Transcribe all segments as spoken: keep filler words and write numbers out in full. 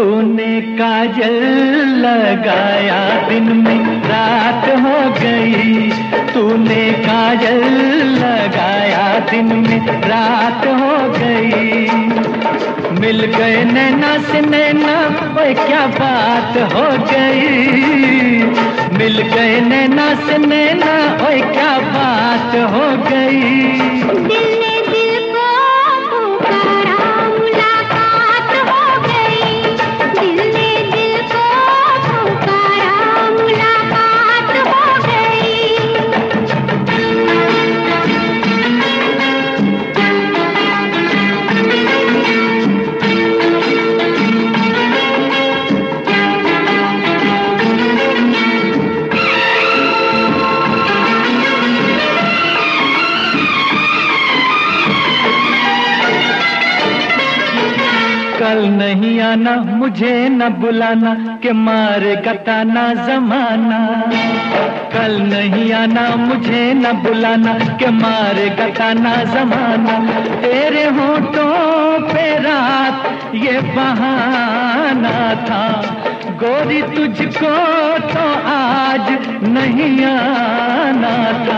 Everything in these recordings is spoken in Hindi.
तूने काजल लगाया दिन में रात हो गई, तूने काजल लगाया दिन में रात हो गई। मिल गए नैना से नैना, ओए क्या बात हो गई। मिल गए नैना से नैना, ओए क्या बात हो गई। कल नहीं आना, मुझे न बुलाना, के मारे गताना जमाना। कल नहीं आना, मुझे न बुलाना, के मारे गताना जमाना। तेरे होठों पे रात ये बहाना था, गोरी तुझको तो आज नहीं आना था।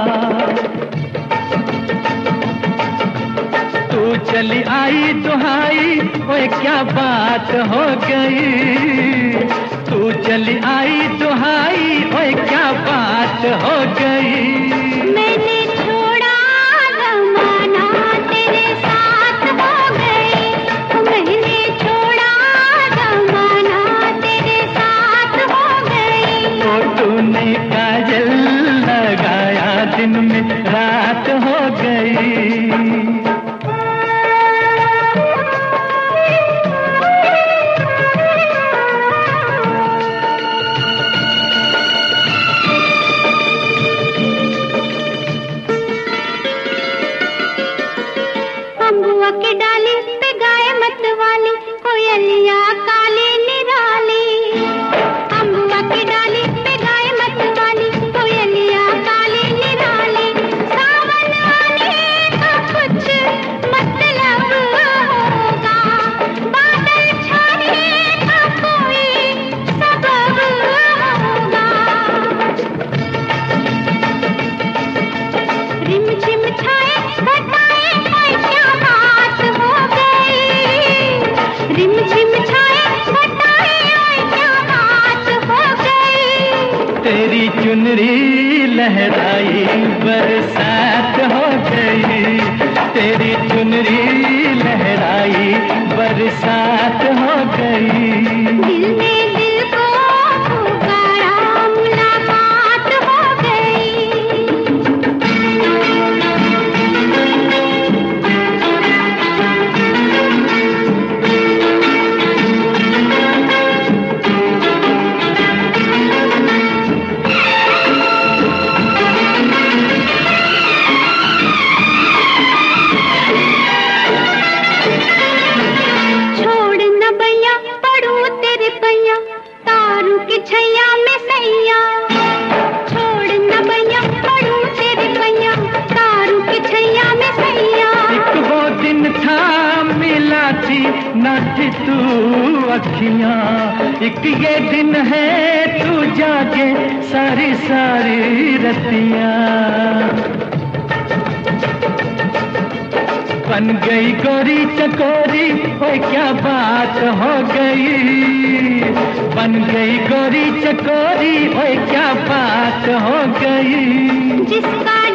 तू चली आई दुहाई, ओए क्या बात हो गई। तू चली आई दुहाई, ओए क्या बात हो गई। मैंने छोड़ा जमाना, तेरे साथ हो गई। मैंने छोड़ा जमाना, तेरे साथ हो गई। तो तूने काजल लगाया दिन में रात हो गई। अम्बुआ के डाली पे गाय मत वाली, कोयलिया काली निराली। अम्बुआ के डाली पे गाय मत वाली, कोयलिया काली निराली। सावन आने का कुछ मतलब होगा, बादल छाने का कोई सबब होगा। रिम झिम छाए घटाए, क्या बात हो गई। रिम झिम छाए घटाए, क्या बात हो गई। तेरी चुनरी लहराई बरसात हो गई। तेरी चुनरी लहराई बरसात हो गई। दिल ने दिल को पुकारा, मुलाकात हो गई। तारू की छैया में सैया, छोड़ न बैया पड़ू तेरे पैया। तारू की छैया में सैया। एक वो दिन था मिला थी न थी तू अखियां, एक ये दिन है तू जागे सारी सारी रतियां। बन गई गोरी चकोरी, ओए क्या बात हो गई। बन गई गोरी चकोरी, ओए क्या बात हो गई। जिसका